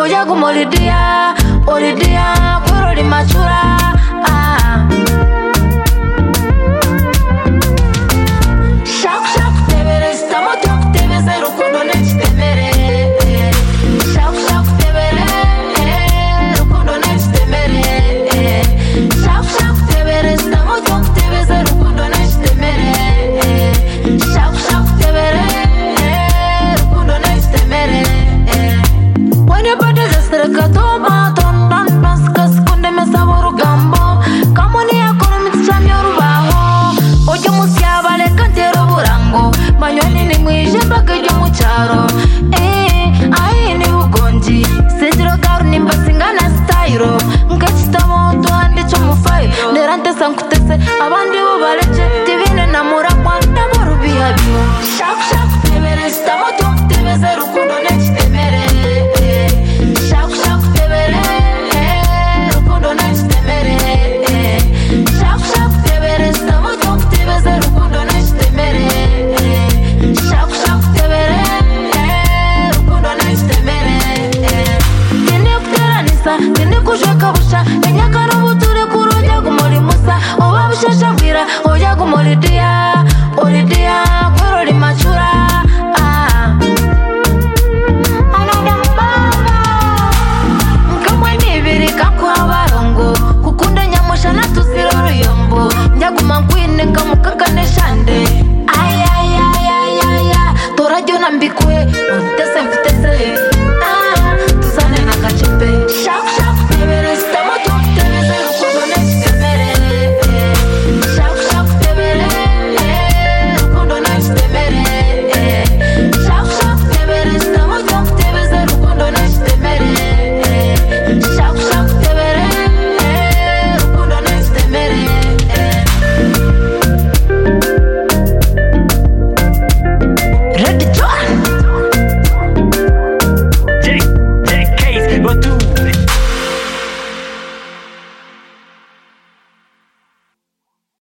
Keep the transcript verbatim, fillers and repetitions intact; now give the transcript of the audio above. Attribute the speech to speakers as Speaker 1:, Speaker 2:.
Speaker 1: oya gumolidia oridia kwero di machura ah shak shak tebere stamo tok tebeze rukundo next temere shak shak tebere rukundo next temere shak shak tebere stamo tok tebeze rukundo next temere shak shak tebere rukundo next temere when you put this strakato baton dan paskas kunde me sabor gambo kamoni economic champion baho ojo musia vale kantero burango manyoni ni mwishe mpaka jo mucharo eh ai ni ugonji sejiro garu ni mbasingana styro nkachita moto andi chomufai nerante sankutese abandi ubaleche divine namura kwanda borubi habio shak shak tebere stamo tok tebeze rukundo next temere shak shak tebere rukundo next temere shak shak tebere stamo tok tebeze rukundo next temere shak shak tebere rukundo next temere tene kuteranisa tene kushaka busha enyakano buture kuroja kumoli musa oba bushasha bwira oya kumoli dia